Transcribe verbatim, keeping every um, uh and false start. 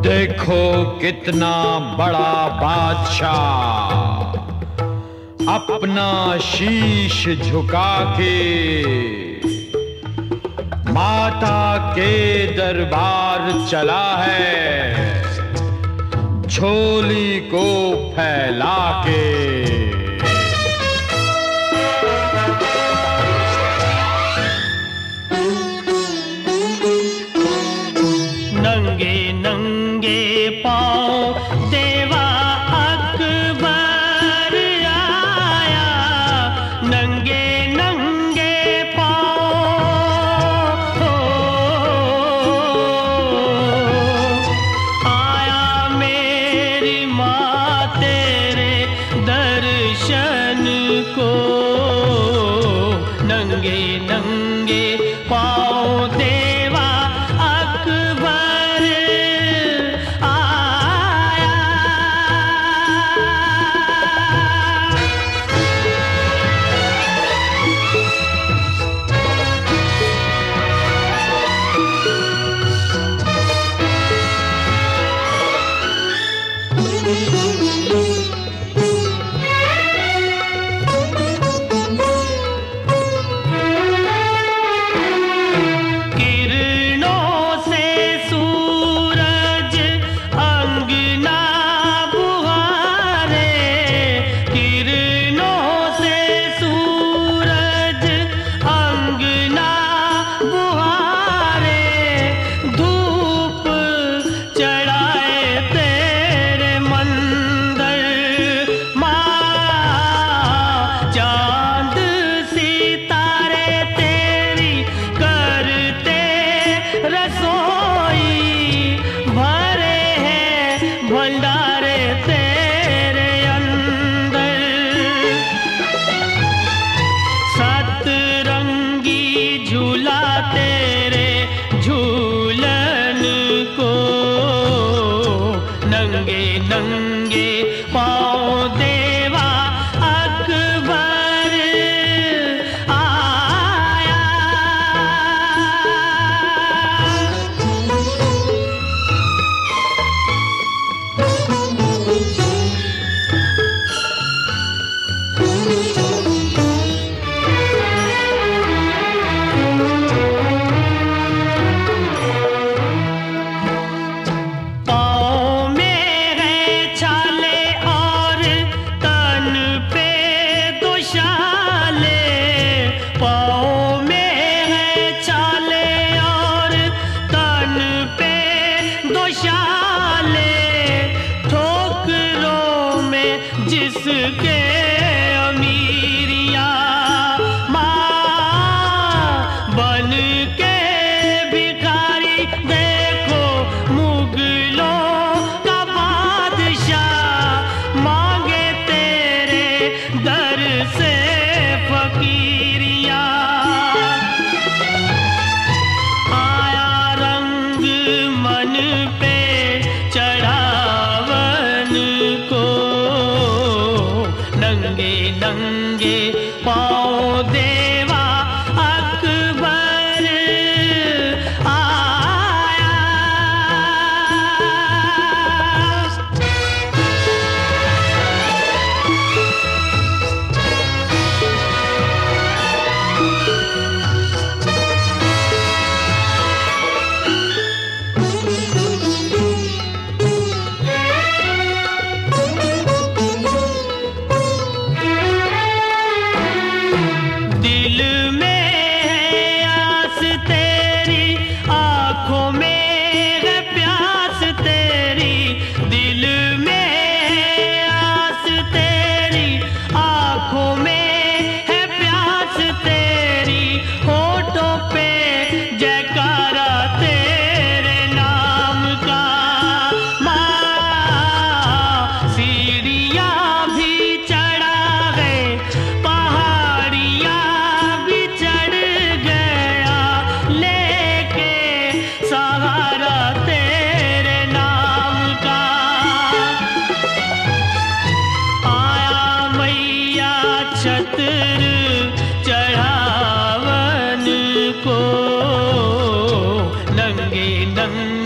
देखो कितना बड़ा बादशाह अपना शीश झुका के माता के दरबार चला है, झोली को फैला के। नंगे नंगे पाँव देवा अकबर आया, नंगे नंगे पाँव आया मेरी माँ तेरे दर्शन को। नंगे नंगे पाँव देवा भंडारे तेरे अंदर, सतरंगी झूला तेरे झूलन को। नंगे नंगे पाँव देवा अकबर आया। जिसके अमीरिया माँ बन के भिखारी, देखो मुगलों का बादशाह मांगे तेरे दर से फकीरिया। आया रंग मन पे चढ़ावन को। नंगे नंगे पाँव देवा अकबर आया। दिल में है आस तेरी, आँखों में है प्यास तेरी। दिल में है आस तेरी, आँखों में है प्यास तेरी। होठों पे जयकारा तेरे नाम का। माँ सीढ़ियाँ भी चढ़ा गए, पहाड़ियाँ भी चढ़ गया, लेके सहारा तेरे नाम का। आया मैया छत्र चढ़ावन को। नंगे नंगे